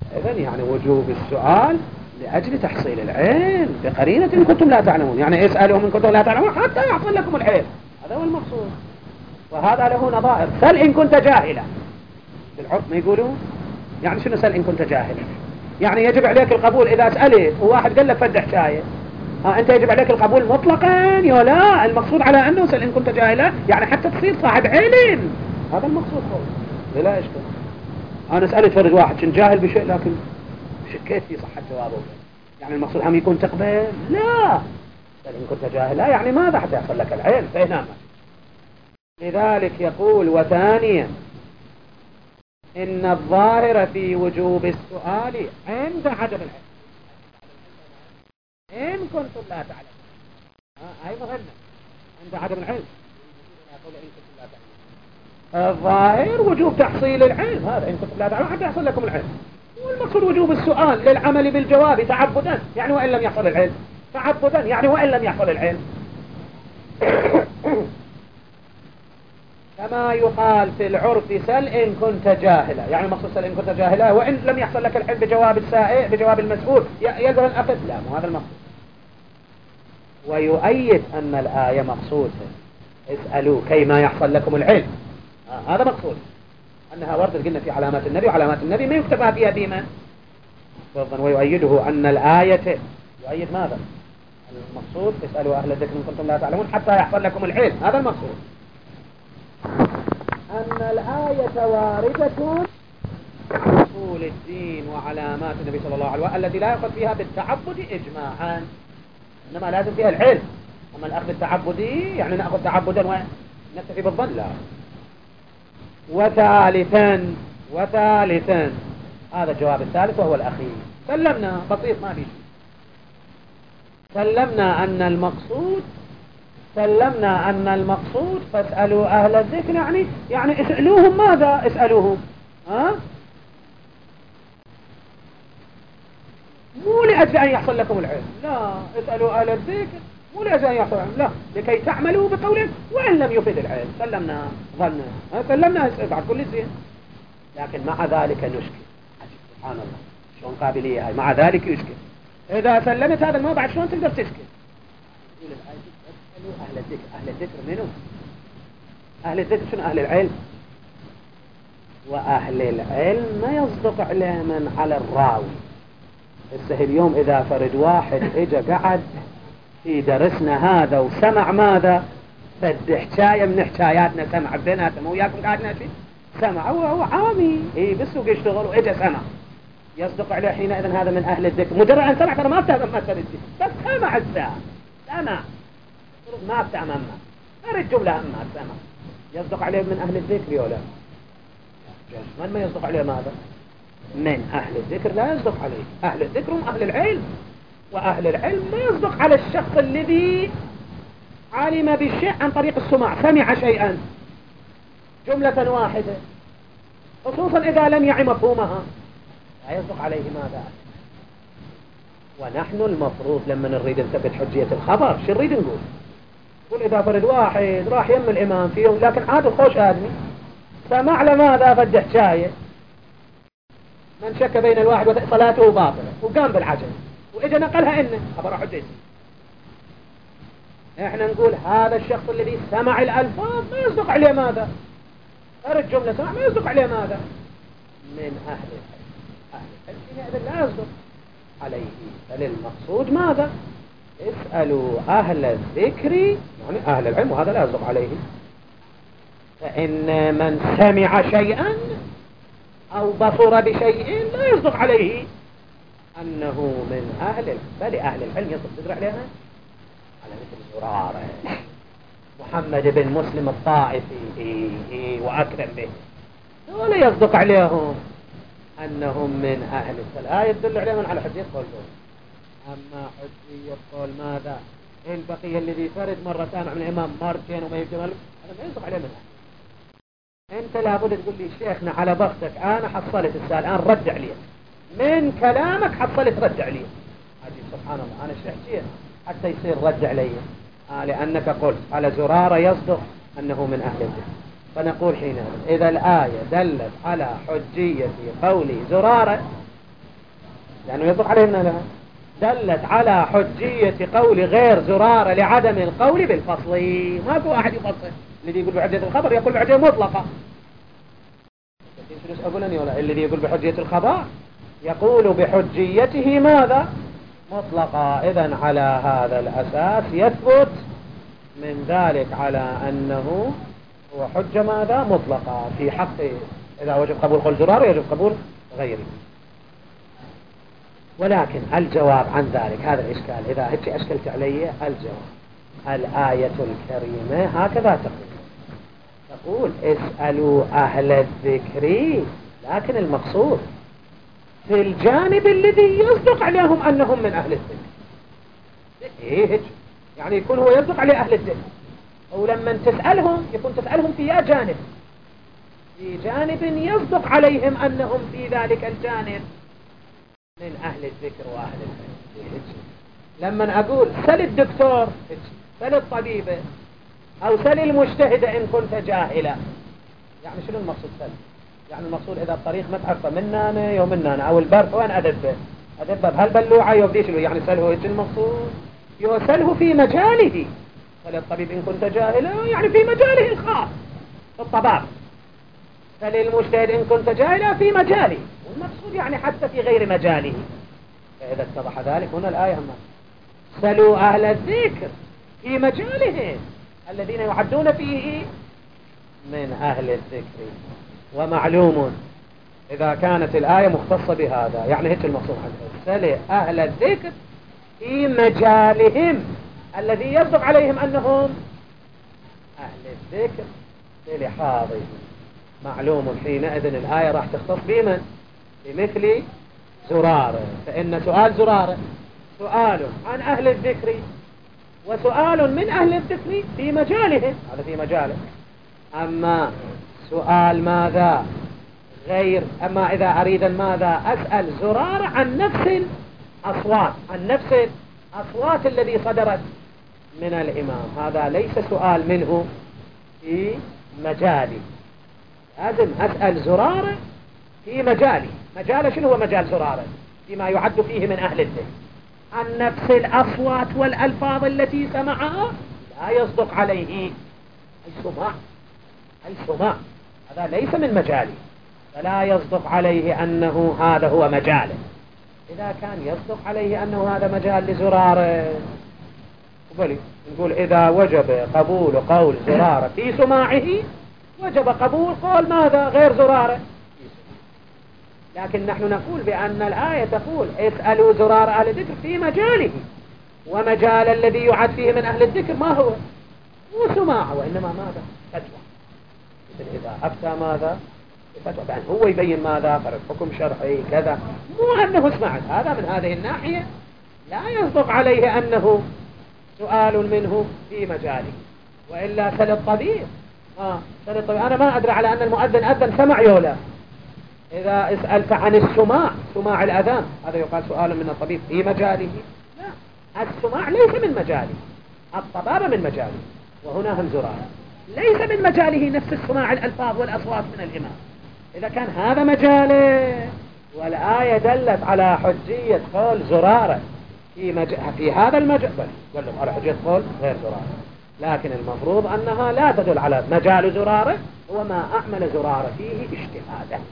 إذن يعني وجوب السؤال لأجل تحصيل العلم بقرينة إن كنتم لا تعلمون، يعني اسألهم إن كنتم لا تعلمون حتى يحصل لكم العلم، هذا هو المقصود. وهذا له نظائر. سل إن كنت جاهلا، بالعرف ما يقولون يعني شنو سل إن كنت جاهلا؟ يعني يجب عليك القبول إذا سألت وواحد قال لك فدح شاي، أنت يجب عليك القبول مطلقا يا لا؟ المقصود على أنه سل إن كنت جاهلا يعني حتى تصير صاحب علم، هذا المقصود هو. لا إشكال. أنا سألت فرد واحد كنت جاهل بشيء لكن شكيت في صحة جوابه، يعني المقصود هم يكون تقبل؟ لا، سل إن كنت جاهلا يعني ماذا حتى يحصل لك العلم فهنا. لذلك يقول وثانيا إن الظاهر في وجوب السؤال عند عدم العلم، إن كنتم لا تعلمون، هاي مهمة عند عدم العلم. الظاهر وجوب تحصيل العلم، هذا إن كنتم لا تعلمون حتى يحصل لكم العلم. والمقصود وجوب السؤال للعمل بالجواب تعبدا، يعني وإن لم يحصل العلم، تعبدا يعني وإن لم يحصل العلم. كما يقال في العرف سل إن كنت جاهلا، يعني المقصود سل إن كنت جاهلا وإن لم يحصل لك العلم بجواب السائل بجواب المسؤول يلزم أن أخذ، لا مو هذا المقصود. ويؤيد أن الآية مقصود اسألوا كيما يحصل لكم العلم، هذا مقصود أنها وردت قلنا في علامات النبي، وعلامات النبي ما يكتبها فيها ديما. ويؤيده أن الآية يؤيد ماذا؟ المقصود اسألوا أهل الذكر إن كنتم لا تعلمون حتى يحصل لكم العلم، هذا المقصود. أن الآية واردة أصول الدين وعلامات النبي صلى الله عليه وسلم التي لا يأخذ فيها بالتعبد إجماعا، إنما لازم فيها العلم. أما الأخذ التعبدي يعني نأخذ تعبدا ونكتفي بالظن، لا. وثالثا هذا الجواب الثالث وهو الأخير، سلمنا بسيط ما في شيء. سلمنا أن المقصود فاسألوا أهل الذكر، يعني اسألوهم ماذا؟ اسألوهم مو لأجل أن يحصل لكم العلم، لا، اسألوا أهل الذكر مو لأجل أن يحصل العلم، لا، لكي تعملوا بقولهم وإن لم يفيد العلم. سلمنا ظننا، سلمنا بعد كل شيء. لكن مع ذلك نشكل، سبحان الله شلون قابلية هاي، مع ذلك يشكل. إذا سلمت هذا الموضع شلون تقدر تشكل؟ يقول الآية اسألوا أهل الذكر. أهل الذكر منهم؟ أهل الذكر شنو؟ أهل العلم. وأهل العلم ما يصدق علما على الراوي. اليوم إذا فرد واحد إجا قعد في درسنا هذا وسمع ماذا؟ فد حكاية من حكاياتنا سمع بيناتنا وياكم قاعدنا شيء سمع، هو عامي بالسوق يشتغل وإجا سمع، يصدق عليه حينئذ هذا من أهل الذكر؟ مجرد أن سمع ترى ما افتهم مثل الذكر، بس سمع الساعة، سمع ما افتهم أما أرد جملة أما سمع، يصدق عليه من أهل الذكر ولا من ما يصدق عليه ماذا؟ من أهل الذكر لا يصدق عليه. أهل الذكر هم أهل العلم، وأهل العلم ما يصدق على الشخص الذي علم بالشيء عن طريق السماع، سمع شيئا جملة واحدة، خصوصا إذا لم يعي مفهومها لا يصدق عليه ماذا؟ ونحن المفروض لما نريد نثبت حجية الخبر شو نريد نقول إذا فرد واحد راح يم الإمام فيهم لكن عاد خوش آدمي سمع لماذا فد حكاية من شك بين الواحد صلاته باطلة وقام بالعجل وإذا نقلها إنه خبر حجية، احنا نقول هذا الشخص الذي سمع الألفاظ ما يصدق عليه ماذا؟ أرد جملة سمع ما يصدق عليه ماذا؟ من أهل العلم. أهل العلم لا يصدق عليه، فللمقصود ماذا؟ اسألوا أهل الذكر، يعني أهل العلم، وهذا لا يصدق عليه. فإن من سمع شيئا أو بصر بشيء لا يصدق عليه أنه من أهل العلم، بل أهل العلم يصدق تقرأ عليها على مثل زرارة محمد بن مسلم الطائفي وأكرم به، ولا يصدق عليهم أنهم من أهل الآية تدل عليهم على حجية قولهم. أما حجية قول ماذا؟ البقية الذي فرد مرة سامع من الإمام مرتين وما يجمل أنا ما يصدق عليه من أهل. أنت لابد تقول لي شيخنا على بختك أنا حصلت السؤال الآن رد عليه من كلامك، حصلت رد عليه. عجيب سبحان الله، أنا شيخ حتى يصير رد علي لأنك قلت على زرارة يصدق أنه من أهل الذكر، فنقول حينئذ إذا الآية دلت على حجية قول زرارة لأنه يصدق عليهم لها. دلت على حجية قول غير زرارة لعدم القول بالفصل. ما في واحد يفصل. الذي يقول بحجية الخبر يقول بحجية مطلقة. الذي يقول بحجية الخبر يقول بحجيته ماذا؟ مطلقة. إذن على هذا الأساس يثبت من ذلك على أنه هو حجة ماذا؟ مطلقة في حق إذا وجب قبول قول زرار يجب قبول غيره. ولكن الجواب عن ذلك هذا الإشكال إذا هيك أشكلت علي الجواب الآية الكريمة هكذا تقول اسألوا أهل الذكر، لكن المقصود في الجانب الذي يصدق عليهم أنهم من أهل الذكر. إيه يعني يكون هو يصدق عليه أهل الذكر، ولما تسألهم يكون تسألهم في أي جانب؟ في جانب يصدق عليهم أنهم في ذلك الجانب من أهل الذكر وأهل الذكر. لما أقول سل الدكتور سل الطبيب أو سل المجتهد إن كنت جاهلا، يعني شنو المقصود سل؟ يعني المقصود إذا الطريق ما تعرفه منا أنا يوم منا أنا أو البرد وين أدبه بهالبلوعة يوديش له، يعني سله إيش المقصود؟ يسله في مجاله. سل الطبيب إن كنت جاهلا يعني في مجاله الخاص في الطباب، سل المجتهد إن كنت جاهلا في مجاله، والمقصود يعني حتى في غير مجاله. فإذا اتضح ذلك هنا الآية أما سلوا أهل الذكر في مجالهم الذين يعدون فيه من أهل الذكر. ومعلوم إذا كانت الآية مختصة بهذا يعني هيك المقصود عنه سل أهل الذكر في مجالهم الذي يصدق عليهم أنهم أهل الذكر بلحاظه. معلوم حينئذ الآية راح تختص بمن؟ بمثل زرارة، فإن سؤال زرارة سؤال عن أهل الذكر وسؤال من أهل الذكر في مجاله، هذا في مجاله. أما سؤال ماذا غير، أما إذا أريد ماذا أسأل زرارة عن نفس الأصوات، عن نفس الأصوات الذي صدرت من الإمام، هذا ليس سؤال منه في مجالي، لازم أسأل زرارة في مجالي. مجال شنو هو مجال زرارة؟ فيما يعد فيه من أهل الذكر عن نفس الأصوات والألفاظ التي سمعها لا يصدق عليه السماع، هذا ليس من مجالي، فلا يصدق عليه أنه هذا هو مجاله. إذا كان يصدق عليه أنه هذا مجال لزرارة نقول إذا وجب قبول قول زرارة في سماعه وجب قبول قول ماذا غير زرارة. لكن نحن نقول بأن الآية تقول اسألوا زرار أهل الذكر في مجاله، ومجال الذي يعد فيه من أهل الذكر ما هو سماعه وإنما ماذا فتوى. إذا أفتى ماذا فتوى بأن هو يبين ماذا فرق حكم شرعي كذا، مو أنه سمعت. هذا من هذه الناحية لا يصدق عليه أنه سؤال منه في مجاله. وإلا سل الطبيب سل الطبيب أنا ما أدري على أن المؤذن أذن سمع يولا. إذا سألت عن سماع الأذان هذا يقال سؤال من الطبيب في مجاله؟ لا، السماع ليس من مجاله، الطبابة من مجاله، وهنا هم زرارة ليس من مجاله نفس السماع الألفاظ والأصوات من الإمام. إذا كان هذا مجاله والآية دلت على حجية قول زرارة في هذا المجال دلت على حجية قول غير زرارة، لكن المفروض أنها لا تدل على مجال زرارة وما أعمل زرارة فيه اجتهاده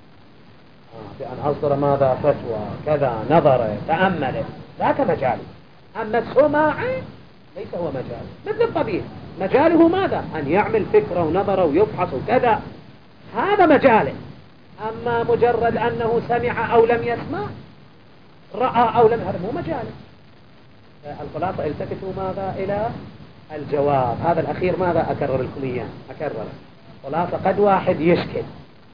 بأن أصدر ماذا فتوى كذا نظر تأمل ذاك مجاله. أما السماع ليس هو مجاله، مثل الطبيب مجاله ماذا أن يعمل فكرة ونظر ويفحص وكذا، هذا مجاله. أما مجرد أنه سمع أو لم يسمع رأى أو لم، هذا مو مجاله. الخلاصة التفتوا ماذا إلى الجواب. هذا الأخير ماذا أكرر لكم إياه أكرر. خلاصة قد واحد يشكل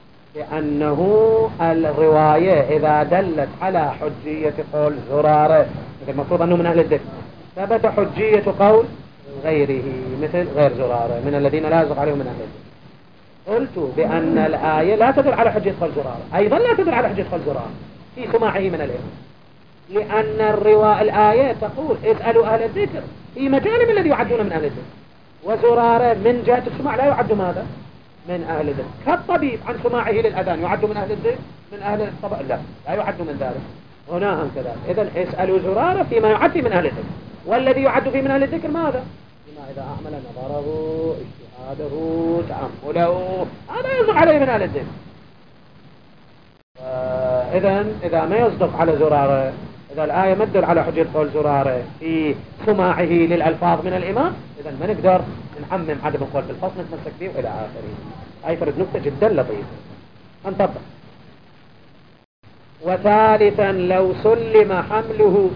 لأنه الرواية إذا دلت على حجية قول زرارة مثل المفروض أنه من أهل الذكر، ثبت حجية قول غيره مثل غير زرارة من الذين لا يصدق عليهم من أهل الذكر. قلت بأن الآية لا تدل على حجية قول زرارة، أيضا لا تدل على حجية قول زرارة في سماعه من الإمام، لأن الآية تقول اسألوا أهل الذكر في مجال الذي يعدون من أهل الذكر، وزرارة من جهة السماع لا يعد ماذا من أهل الذكر. كالطبيب عن سماعه للأذان يعد من أهل الذكر من أهل الطبع؟ لا يعد من ذلك. هنا هم كذلك. إذن اسألوا زرارة فيما يعد فيه من أهل الذكر، والذي يعد فيه من أهل الذكر ماذا؟ فيما إذا أعمل نظره اجتهاده تأمله، هذا يصدق عليه من أهل الذكر. إذن إذا ما يصدق على زرارة، إذا الآية ما تدل على حجة قول زرارة في سماعه للألفاظ من الإمام، إذن ما نقدر نعمم عدم القول بالفصل نتمسك به إلى آخره. هاي فرد نكتة جدا لطيفة انطبق. وثالثا لو سلم حمل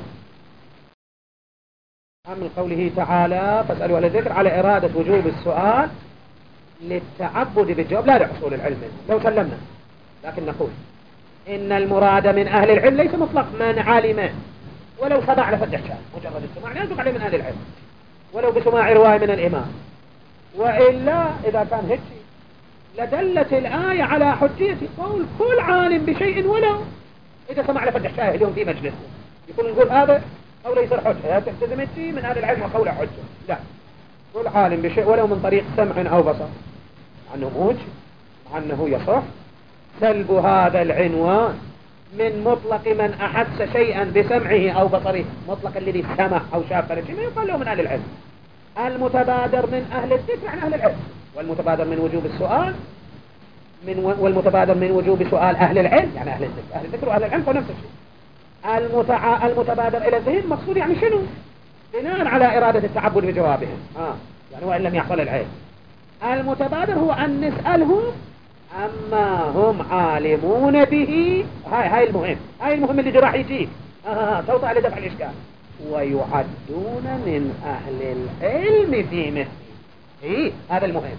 قوله تعالى فاسألوا أهل الذكر على إرادة وجوب السؤال للتعبد بالجواب لا لحصول العلم، لو سلمنا، لكن نقول إن المراد من أهل العلم ليس مطلق من علم ولو سمع لفتح كان مجرد السماع لا يصدق عليه من أهل العلم ولو بسماع رواية من الإمام، وإلا إذا كان هيك لدلت الآية على حجية قول كل عالم بشيء ولو إذا سمع لفتح شاهد اليوم في مجلس يكون نقول هذا أو ليس حجة، تلتزم من أهل العلم وقول حجة، لا، كل عالم بشيء ولو من طريق سمع أو بصر، مع أنه موجه، مع أنه يصح سلب هذا العنوان من مطلق من أحس شيئا بسمعه أو بصره، مطلق الذي سمع أو شاف شيء ما يقال له من أهل العلم. المتبادر من أهل الذكر عن أهل العلم، والمتبادر من وجوب السؤال والمتبادر من وجوب سؤال أهل العلم، يعني أهل الذكر وأهل العلم هو نفس الشيء. المتبادر إلى الذهن مقصود يعني شنو؟ بناء على إرادة التعبد بجوابهم، يعني وإن لم يحصل العلم. المتبادر هو أن نسألهم أما هم عالمون به، هاي المهم اللي راح يجيك توضع لدفع الإشكال، ويعدون من أهل العلم في مثله، هذا المهم.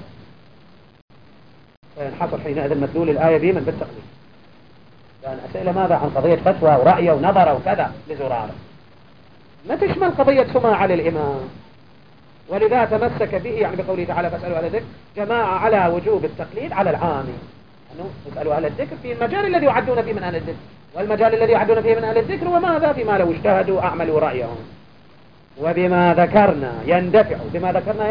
حصل حينئذ مدلول الآية دي من بالتقليد، لأن أسئلة ماذا عن قضية فتوى ورأي ونظر وكذا لزرارة، ما تشمل قضية سماع للإمام، ولذا تمسك به يعني بقوله تعالى فاسألوا أهل الذكر جماعة على وجوب التقليد على العام، أنه اسألوا أهل الذكر في المجال الذي يعدون فيه من أهل الذكر، والمجال الذي يعدون فيه من أهل الذكر وماذا بما لو اجتهدوا أعملوا رأيهم، وبما ذكرنا يندفعوا بما ذكرنا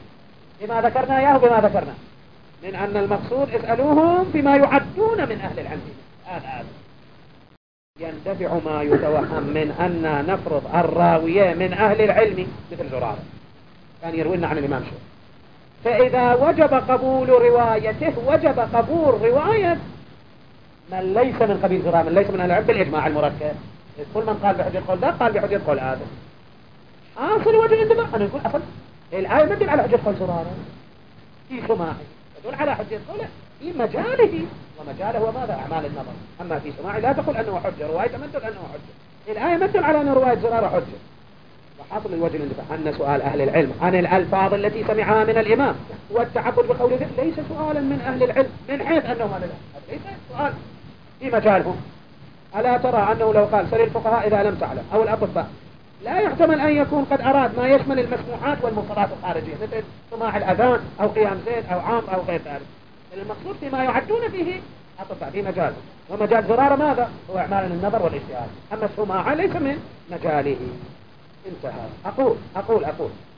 ياهم من أن المقصود اسألوهم بما يعدون من أهل العلم، هذا يندفع ما يتوهم من أن نفرض الراوية من أهل العلم مثل زرارة كان يروينا عن الإمام شو، فإذا وجب قبول روايته وجب قبول رواية من ليس من قبيل زرارة، من ليس من أهل العلم بالإجماع المركب، كل من قال بحجة قول ذا قال بحجة قول هذا. أصل وجه الانتباه أنا نقول أصل الآية ما تدل على حجة قول زرارة في سماعه، تدل على حجة قوله في مجاله، ومجاله هو ماذا؟ أعمال النظر، أما في سماعه لا تقول أنه حجة، رواية ما تدل أنه حجة، الآية ما تدل على أن رواية زرارة حجة. وحاصل الوجه الانتباه أن سؤال أهل العلم عن الألفاظ التي سمعها من الإمام والتعبد بقوله ليس سؤالا من أهل العلم من حيث أنه هذا ليس سؤال في مجالهم. ألا ترى أنه لو قال سل الفقهاء إذا لم تعلم أو الأطباء، لا يحتمل أن يكون قد أراد ما يشمل المسموحات والمنكرات الخارجية مثل سماع الأذان أو قيام زيد أو عام أو غير ذلك، المقصود فيما يعدون فيه أطباء في مجاله، ومجال زرارة ماذا؟ هو أعمال النظر والاجتهاد، أما السماع ليس من مجاله. انتهى. أقول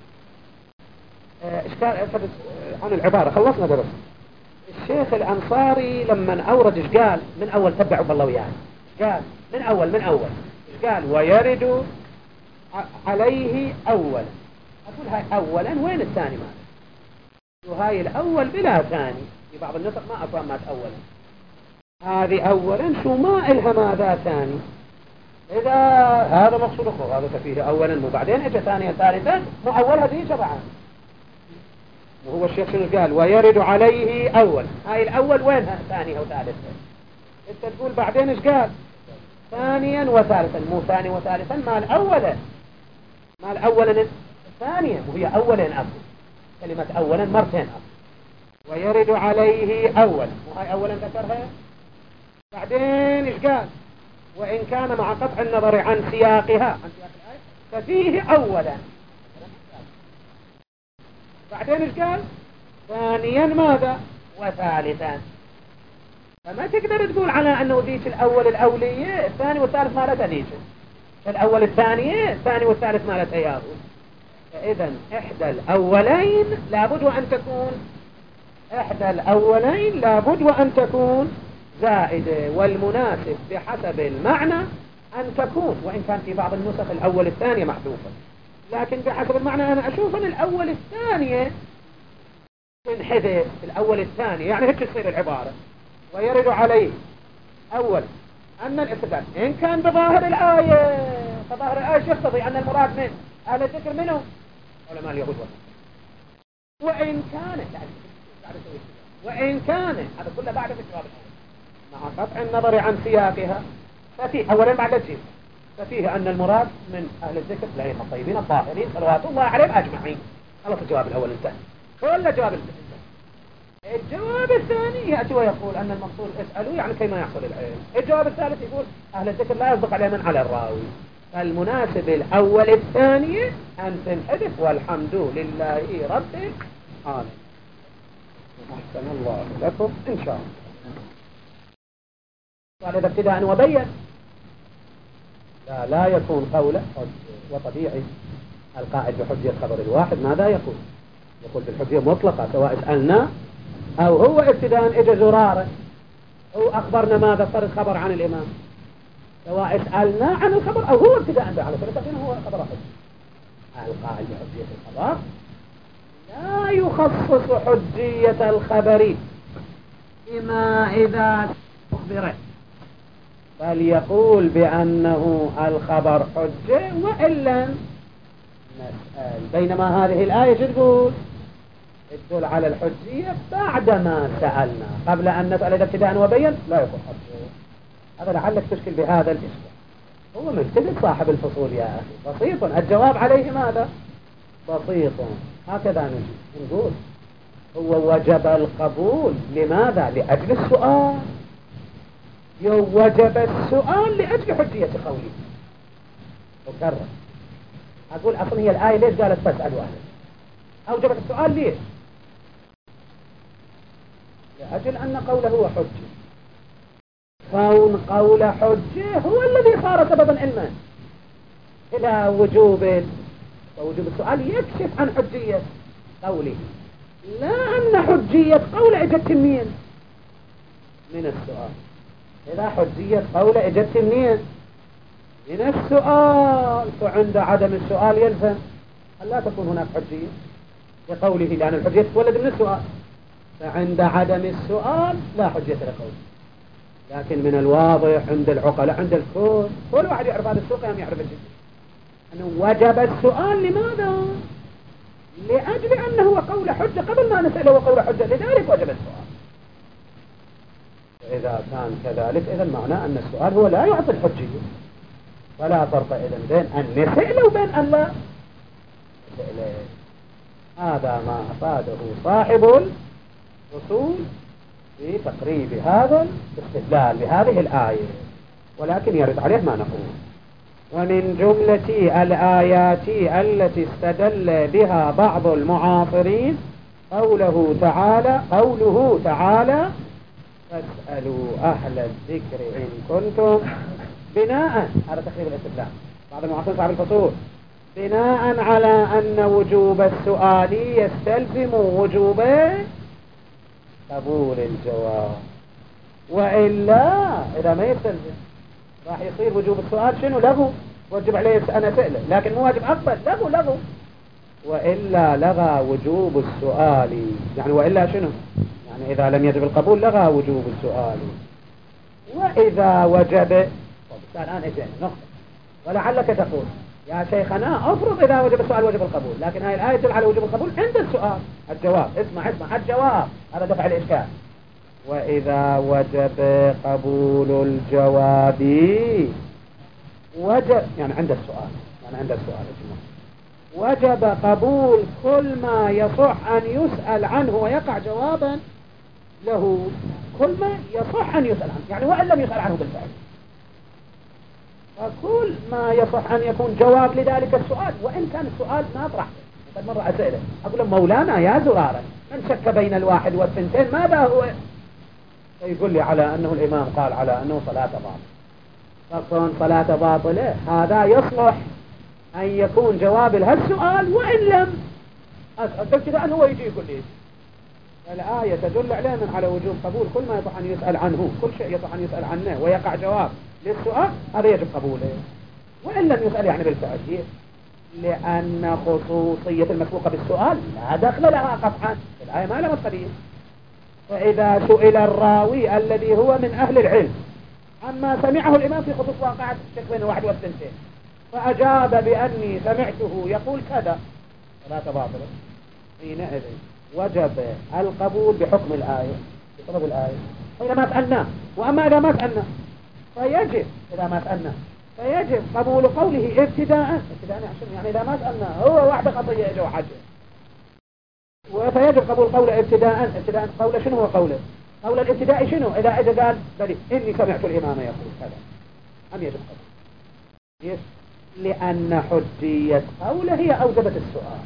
إشكال عن العبارة خلصنا درس. الشيخ الأنصاري لما أورد إيش قال من أول تبعوا بالله وياه، قال من أول إيش قال ويرد عليه أولا، أقول هاي أولا وين الثاني ماذا؟ وهاي الأول بلا ثاني، في بعض النسخ ما أفهمت أولا، هذه أولا شو ما إلها ماذا ثاني، إذا هذا مقصود أخرى هذا تفيه أولا وبعدين إجا ثانيا ثالثا مو أول هذه شبعا، وهو الشيخ شنو قال ويرد عليه أول، هاي الأول وينها ثانية وثالثة، أنت تقول بعدين إيش قال ثانيا وثالثا، مو ثاني وثالثا ما الأولا الثانية وهي أولا أفضل، كلمة أولا مرتين أفضل، ويرد عليه أول وهي أولا ذكرها، بعدين إيش قال وإن كان مع قطع النظر عن سياقها الآية ففيه أولا، بعدين إيش قال ثانيا ماذا وثالثا، فما تقدر تقول على أنه ذيك الأول الأولية الثاني والثالث ما لها ذيك، الأول الثانية الثاني والثالث ما لها تيابه، فإذا إحدى الأولين لابد وأن تكون زائدة، والمناسب بحسب المعنى أن تكون، وإن كان في بعض النسخ الأول الثانية محذوفة، لكن بحسب المعنى أنا أشوف أن الأول الثانية تنحذف. الأول الثانية يعني هيك تصير العبارة. ويرد عليه أول أن الاستدلال إن كان بظاهر الآية، فظاهر الآية يقتضي أن المراد من أهل الذكر منه علماء اليهود وإن كان هذا كله بعد في الجواب الأول مع قطع النظر عن سياقها، ففيه أولا بعد الجيم ففيه أن المراد من أهل الذكر الذين الطيبين الطاهرين صلوات الله عليهم أجمعين. خلاص الجواب الأول انتهى. ولا الجواب الثاني؟ الجواب الثاني يأتي ويقول أن المقصود اسألوا يعني كيما يحصل العلم. الجواب الثالث يقول أهل الذكر لا يصدق عليه من على الراوي. فالمناسب الأول الثاني أن تنحذف والحمد لله رب العالمين. أحسن الله لكم إن شاء الله. قال إذا ابتداء وبين لا يكون قوله وطبيعي القائد بحجية خبر الواحد ماذا يقول؟ يقول بالحجية مطلقة سواء سألنا أو هو ابتداء إجا زرارة أو أخبرنا ماذا فرد خبر عن الإمام، سواء سألنا عن الخبر أو هو ابتداء به على كل هو خبر حجية. القائد بحجية الخبر لا يخصص حجية الخبر بما إذا أخبره، بل يقول بأنه الخبر حجة وإلا نسأل. بينما هذه الآية تقول تدل على الحجية بعدما سألنا، قبل أن نسأل إذا ابتداء وبين لا يكون حجة. هذا لعلك تشكل بهذا الإشكال. هو ملتزم صاحب الفصول يا أخي، بسيط. الجواب عليه ماذا؟ بسيط. هكذا نقول هو وجب القبول. لماذا؟ لأجل السؤال. وجب السؤال لأجل حجية قوله. أكرر أقول أصلا هي الآية ليش قالت فاسألوا أهلا؟ أوجبت السؤال ليش؟ لأجل أن قوله هو حجة. كون قول حجة هو الذي صار سببا علما إلى وجوب السؤال يكشف عن حجية قوله، لا أن حجية قول إجت منين؟ من السؤال. إذا حجية قول إجت منين؟ من السؤال. فعند عدم السؤال يلزم أن لا تكون هناك حجية لقوله، لأن الحجية تولد من السؤال. فعند عدم السؤال لا حجية لقوله. لكن من الواضح عند العقلاء عند الكل كل واحد يعرف هذا السوق يعرف الجديد أنه وجب السؤال. لماذا؟ لأجل أنه قول حجة قبل ما نسأله وقول حجة، لذلك وجب السؤال. وإذا كان كذلك إذن معناه أن السؤال هو لا يعطي الحجية، فلا فرق إذن بين أن نسأله وبين أن لا نسأله. هذا ما أفاده صاحب الأصول في تقريب هذا الاستدلال بهذه الآية، ولكن يرد عليه ما نقول. ومن جملة الآيات التي استدل بها بعض المعاصرين قوله تعالى فاسألوا أهل الذكر إن كنتم، بناء على تقريب الاستدلال بعض المعاصرين صاحب الفصول بناء على أن وجوب السؤال يستلزم وجوب قبول الجواب، وإلا إذا ما يستلزم راح يصير وجوب السؤال شنو؟ لغو. وجب عليه أنا سأله لكن مو واجب أقبل، لغو. وإلا لغى وجوب السؤال. يعني وإلا شنو؟ يعني إذا لم يجب القبول لغى وجوب السؤال. وإذا وجب الآن اجينا نقطة. ولعلك تقول يا شيخنا افرض إذا وجب السؤال وجب القبول، لكن هاي الآية تدل على وجوب القبول عند السؤال. الجواب اسمع الجواب هذا دفع الإشكال. وإذا وجب قبول الجواب وجب يعني عند السؤال، وجب قبول كل ما يصح أن يسأل عنه ويقع جوابا له. كل ما يصح أن يسأل عنه يعني وإن لم يسأل عنه بالفعل، فكل ما يصح أن يكون جواب لذلك السؤال وإن كان السؤال ما طرحته. قد مرة أسئلة أقول مولانا يا زرارة من شك بين الواحد والثنتين ماذا هو؟ يقول لي على أنه الإمام قال على أنه صلاة باطلة. فكون صلاة باطلة هذا يصلح أن يكون جواب لهالسؤال وإن لم أسأل كذا أنه هو يجي يقول لي. الآية تدل علينا على وجوب قبول كل ما يصح أن يسأل عنه، كل شيء يصح أن يسأل عنه ويقع جواب للسؤال هذا يجب قبوله، وإن لم يسأل يعني بالفعل، لأن خصوصية المسبوقة بالسؤال لا دخل لها قطعا، الآية ما لها مدخلية. فإذا سئل الراوي الذي هو من أهل العلم عما سمعه الإمام في خصوص واقعة الشك بين واحد والثنتين، فأجاب بأني سمعته يقول كذا، فلا تباطل، حينئذ وجب القبول بحكم الآية، بسبب الآية، حينما سألناه. وأما إذا ما سألنا فيجب، إذا ما سألنا فيجب قبول قوله ابتداء يعني إذا ما سألنا هو واحد خطية إجا وحجة، فيجب قبول قوله ابتداء قوله شنو هو قوله؟ قول الابتداء شنو؟ إذا إجا قال بلي إني سمعت الإمام يقول كذا، أم يجب قبول؟ لأن حجية قوله هي أوجبت السؤال،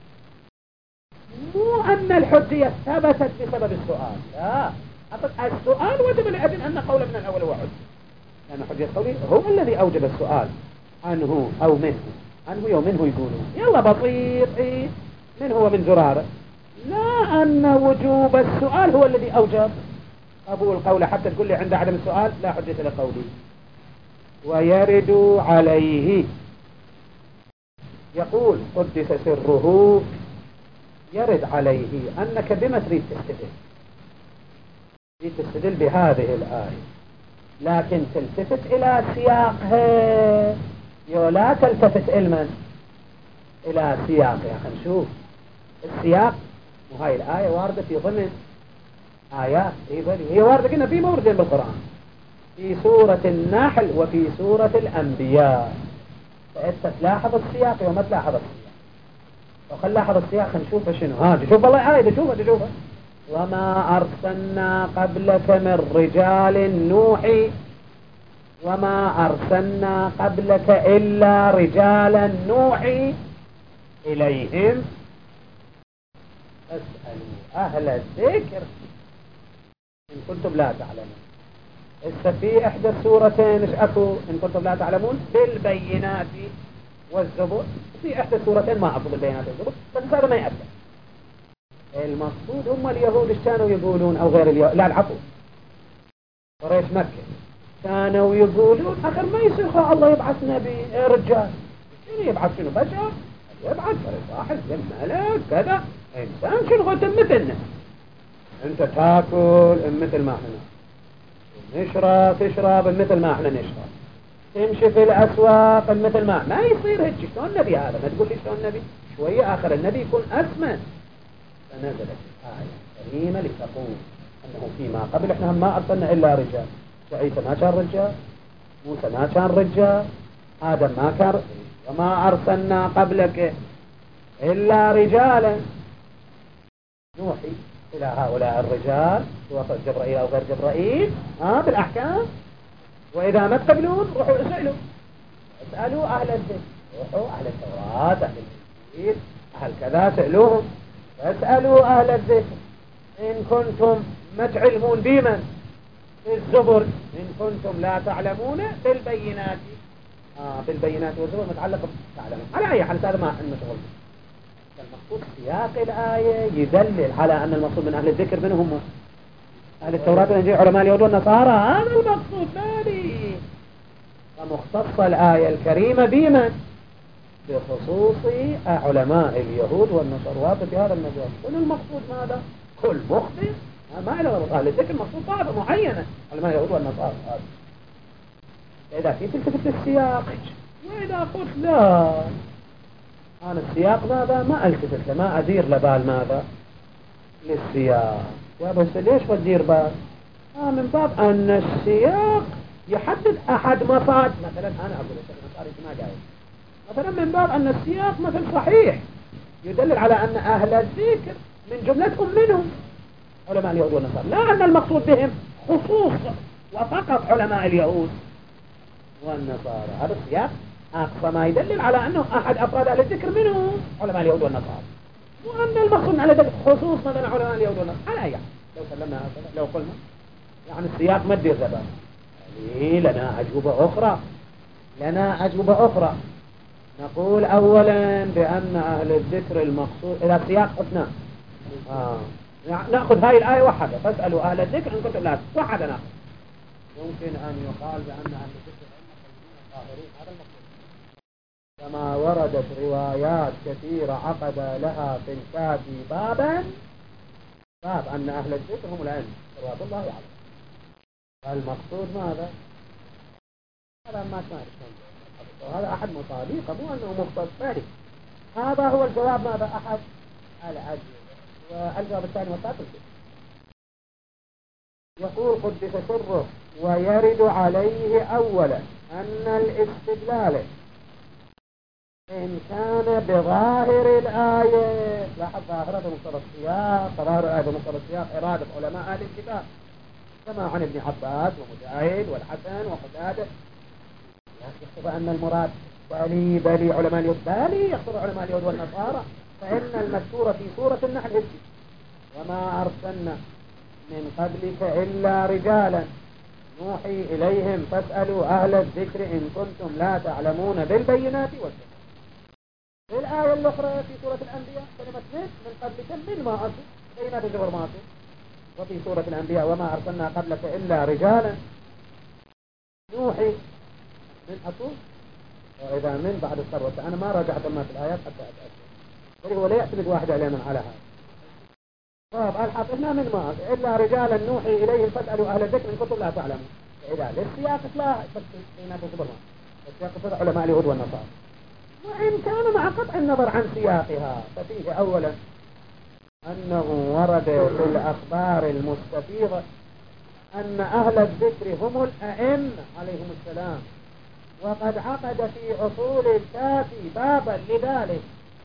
مو أن الحجية ثبتت بسبب السؤال، لا، السؤال وجب لأجل أن قوله من الأول هو حجة، لأن حجية قوله هو الذي أوجب السؤال عنه أو منه، عنه ومنه يقولون يلا بسيط، منه ومن زرارة، لا أن وجوب السؤال هو الذي أوجب قبول قوله، حتى تقول لي عند عدم السؤال لا حجة لقولي. ويرد عليه، يقول قدس سره، يرد عليه أنك بما تريد تستدل بهذه الآية، لكن تلتفت إلى سياقها، لا تلتفت إلى سياقها. خلينا نشوف السياق، وهاي الآية واردة في ضمن آيات هي واردة كنا في موردين بالقرآن، في سورة النحل وفي سورة الأنبياء، فأنت تلاحظ السياق وما تلاحظ السياق، وخل لاحظ السياق خنشوف شنو هذا. شوف والله آية تشوفها وما أرسلنا قبلك من رجال نوحي، وما أرسلنا قبلك إلا رجالا نوحي إليهم اسألوا أهل الذكر إن كنتم لا تعلمون. في إحدى السورتين اشأكوا إن كنتم لا تعلمون بالبينات والزبر، في إحدى السورتين ما أقول بالبينات والزبر، بس هذا ما يأثر. المقصود هم اليهود ايش كانوا يقولون، أو غير اليهود، لا العفو، قريش مكة كانوا يقولون آخر ما يصير الله يبعث نبي رجال، شنو يبعث، شنو بشر يبعث صاحب ملك كذا إنسان، شنو قلت مثلنا، أنت تاكل مثل ما احنا تشرب مثل ما احنا نشرب، تمشي في الأسواق مثل ما يصير هيك. شلون النبي هذا؟ ما تقول لي شلون النبي، شوية آخر النبي يكون أسمن. فنزلت آية كريمة لتقول أنه فيما قبل احنا ما أرسلنا إلا رجال، وعيسى ما كان رجال، موسى ما كان رجال، آدم ما كان، وما أرسلنا قبلك إلا رجالا نوحي إلى هؤلاء الرجال، سواء جبرائيل أو غير جبرائيل، بالأحكام. وإذا ما تقبلون روحوا اسألوا أهل الذكر، روحوا أهل التوراة، أهل الإنجيل، أهل كذا، سألوهم، فاسألوا أهل الذكر إن كنتم ما تعلمون بمن في الزبر، إن كنتم لا تعلمون بالبينات. بالبينات والزبر متعلق تعلمون، على أي حال هذا ما المشغول. المقصود سياق الآية يدلل على أن المقصود من أهل الذكر من هم؟ أهل التوراة والإنجيل، علماء اليهود والنصارى، هذا المقصود ثاني. فمختص الآية الكريمة بمن؟ بخصوص علماء اليهود والنصارى في هذا المجال. كل المقصود ماذا؟ كل مخطئ ما إلى غير أهل الذكر، مقصود طائفة معينة علماء اليهود والنصارى. إذا في تلتفت السياق، وإذا قلت لا أنا السياق ماذا ما ألتفت له، ما أدير لبال ماذا للسياق، يا بس ليش بدير بال؟ من باب أن السياق يحدد أحد مصاد. مثلا أنا أقول الشيخ المصاري ما جاي، مثلا من باب أن السياق مثل صحيح يدلل على أن أهل الذكر من جملتهم منهم علماء اليهود والنصارى، لا أن المقصود بهم خصوص وفقط علماء اليهود والنصارى. هذا السياق أقصى ما يدلل على أنه أحد أفراد أهل الذكر منهم علماء اليهود والنصارى، وأن المقصود على ذلك خصوص مثلا علماء اليهود والنصارى. على أي لو سلمنا هكذا، لو قلنا يعني السياق ما تدير زبان، لنا أجوبة أخرى. نقول أولا بأن أهل الذكر المقصود إذا السياق قلنا نأخذ هاي الآية وحدة، فاسألوا أهل الذكر إن كنتم لا وحدة، نأخذ يمكن أن يقال بأن أهل الذكر هم طاهرين، هذا المقصود. كما وردت روايات كثيرة عقد لها في الكافي باب أن أهل الذكر هم العلم صلوات الله عليه. المقصود ماذا؟ هذا ما كان وهذا أحد مصادقه، مو أنه مختص ذلك. هذا هو الجواب. ماذا أحد الأجوبة؟ والجواب الثاني والثالث يقول قدس سره: ويرد عليه أولا أن الاستدلال إن كان بظاهر الآية، لاحظ ظاهرة مقتضى السياق، ظاهر الآية بمقتضى السياق إرادة علماء أهل الكتاب كما عن ابن عباس ومجاهد والحسن وقتادة، يقتضى أن المراد بلي علماء اليهود، بلي يقتضى علماء اليهود والنصارى، فإن المذكور في سورة النحل هجي: وما أرسلنا من قبلك إلا رجالا نوحي إليهم فاسألوا أهل الذكر إن كنتم لا تعلمون بالبينات والسنة. في الآية الأخرى في سورة الأنبياء كلمة من قبلك من ما أصل بينات الجبر ما أصل. وفي سورة الأنبياء وما أرسلنا قبلك إلا رجالا نوحي من أصل. وإذا من بعد الثروة أنا ما رجعت ما في الآيات حتى أتأكد، هو لا يعتمد واحد علينا على هذا. طيب الحقنا من ما إلا رجالا نوحي إليهم فاسألوا أهل الذكر إن كنتم لا تعلمون. إذا للسياق لا بس بينات الجبر ما السياق في علماء اليهود والنصارى، وإن كان مع قطع النظر عن سياقها ففيه أولا أنه ورد في الأخبار المستفيضة أن أهل الذكر هم الأئمة عليهم السلام، وقد عقد في أصول الكافي بابا لذلك،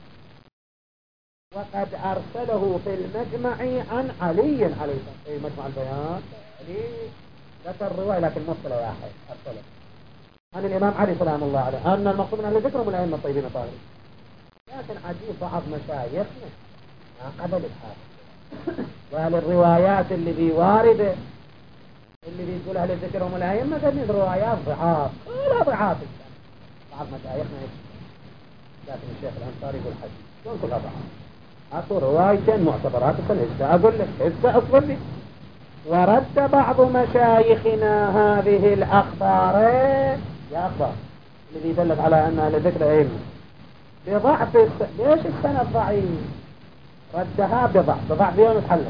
وقد أرسله في المجمع عن علي عليه السلام في مجمع البيان. علي ذكر الرواية لكن مصطلح واحد أرسله عن الإمام علي سلام الله عليه أن المقصود من أهل الذكر هم الأئمة الطيبين الطاهرين. لكن عجيب بعض مشايخنا ما قبل هذا، وللروايات اللي واردة اللي بيقول أهل الذكر هم الأئمة قد روايات ضعاف ولا ضعاف. بعض مشايخنا لكن الشيخ الأنصاري يقول حديث شلون كلها ضعاف؟ أكو روايتين معتبرات هسه أقول لك هسه أصبر لي. ورد بعض مشايخنا هذه الأخبار يا أخبار الذي يدلت على أن أهل الذكر أئمة بضعف ليش السند ضعيف؟ ردها بضعف بيوم يتحلل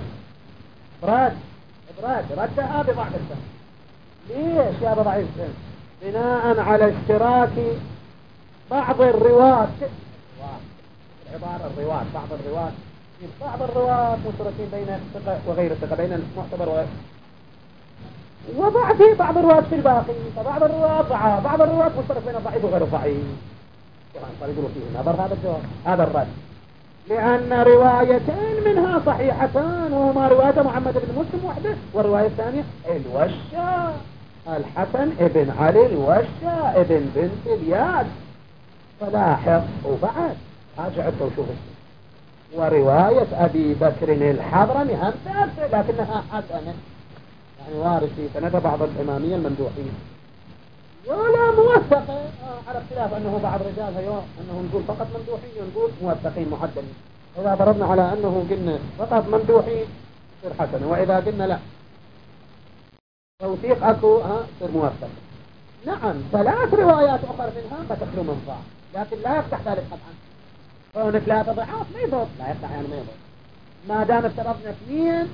ردها بضعف السند. ليش يا ضعيف السند؟ بناء على اشتراك بعض الرواة، العبارة الرواة بعض الرواة مشتركين بين الثقة وغير الثقة، بين المعتبر وضعف بعض الرواة في الباقي، فبعض الرواة ضعاف، بعض الرواة مشترك بين الضعيف وغير الضعيف. طبعا يقولوا فيه نظر هذا الجواب هذا الرد، لأن روايتين منها صحيحتان وهما رواية محمد بن مسلم وحده، والرواية الثانية الوشا الحسن ابن علي الوشا ابن بنت الياد. فلاحظ وبعد راجع وشوف ورواية أبي بكر الحضرمي هم تأثر لكنها حسنة، يعني وارد في سنة بعض الإمامية الممدوحين ولا موثقة، على اختلاف أنه بعض رجال أنه نقول فقط ممدوحين ونقول موثقين معدلين. إذا ضربنا على أنه قلنا فقط ممدوحين تصير حسنة، وإذا قلنا لا توثيق أكو تصير موثق. نعم 3 روايات أخرى منها بتخلو من ضعف، لكن لا يفتح ذلك قطعا. كونك 3 ضعاف ما يضر، لا يفتح يعني ما يضر ما دام افترضنا 2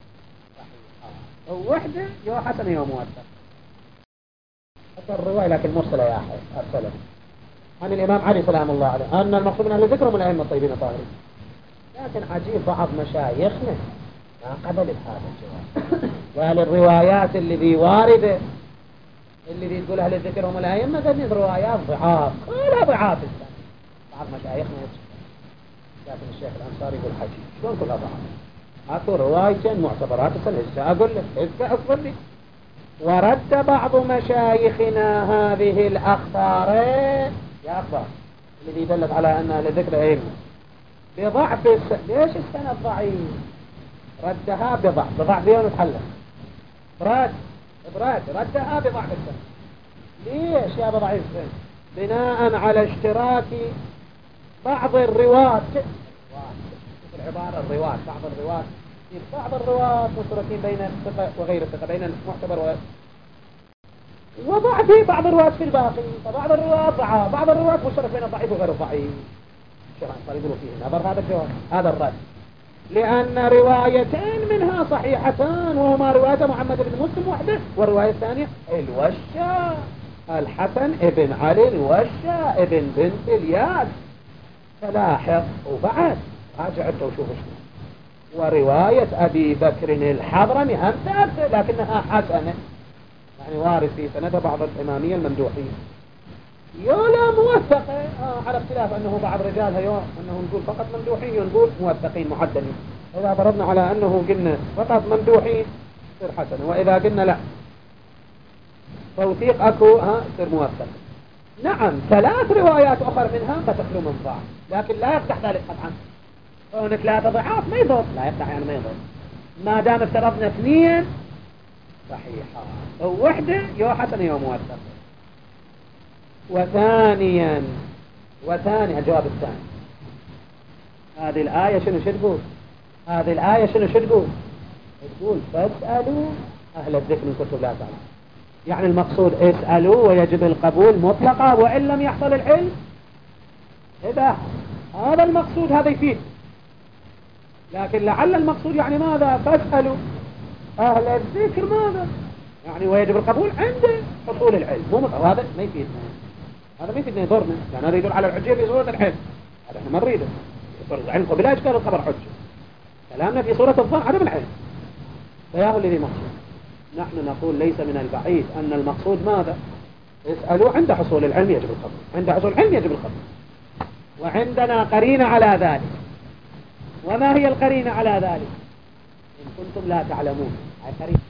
ووحدة يو حسنة يو موثق. حتى الرواية لكن مرسلة يا أخي أرسله عن الإمام علي سلام الله عليه أن المقصود من أهل الذكر هم الأئمة الطيبين الطاهرين. لكن عجيب بعض مشايخنا ما قبل هذا الجواب، وللروايات اللي واردة اللي بتقول أهل الذكر هم الأئمة قد روايات ضعاف ولا ضعاف الثاني. بعض مشايخنا لكن الشيخ الأنصاري يقول حديث شلون كلها ضعاف؟ أكو روايتين معتبرات هسه أقول لك هسه أصبر لي. ورد بعض مشايخنا هذه الأخبار يا أخبار الذي يدلت على أن أهل الذكر أئمة بضعف ليش السند ضعيف؟ ردها بضعف بيوم يتحلل ردها بضعف السند. ليش يا ضعيف السند؟ بناء على اشتراك بعض الرواة، العبارة الرواة بعض الرواة مشتركين بين الثقة وغير الثقة، بين المعتبر وضع في بعض الروايات في الباقي، فبعض الروايات ضعاف، بعض الروايات مشترك بين الضعيف وغير الضعيف. شو يقولوا فيه نظر هذا الجواب، هذا الرد، لأن روايتين منها صحيحتان وهما رواية محمد بن مسلم وحده، والرواية الثانية الوشة الحسن ابن علي الوشة ابن بنت الياس. فلاحظ وبعد راجع انت وشوف شنو. ورواية أبي بكر الحضرمي هم ثابتة لكنها حسنة، يعني وارد في سنة بعض الإمامية الممدوحين يولا موثقة، على اختلاف أنه بعض رجالها أنه نقول فقط ممدوحين ونقول موثقين محددين. إذا ضربنا على أنه قلنا فقط ممدوحين يصير حسنة، وإذا قلنا لا توثيق أكو يصير موثق. نعم 3 روايات أخرى منها فتخلو من ضعف، لكن لا يقدح ذلك قطعا. كونك 3 ضعاف ما يضر، لا يقدح يعني ما يضر، ما دام افترضنا 2 صحيحة ووحدة يو حسنة يو موثقة. وثانيا الجواب الثاني، هذه الآية شنو تقول؟ هذه الآية شنو تقول؟ تقول فاسألوا أهل الذكر من كتب لا تعلم، يعني المقصود اسألوا ويجب القبول مطلقا وإن لم يحصل العلم. إذا هذا المقصود هذا يفيد، لكن لعل المقصود يعني ماذا؟ فاسألوا أهل الذكر ماذا؟ يعني ويجب القبول عند حصول العلم، مو هذا ما يفيدنا، هذا ما يفيدنا يضرنا، لأن هذا يدل على الحجية في صورة العلم، هذا احنا ما نريده. صورة العلم بلا إشكال الخبر حجة، كلامنا في صورة الظن عدم العلم، فياهو الذي مقصود. نحن نقول ليس من البعيد أن المقصود ماذا؟ اسألوا عند حصول العلم يجب القبول، عند حصول العلم يجب القبول، وعندنا قرينة على ذلك. وما هي القرينة على ذلك؟ إن كنتم لا تعلمون.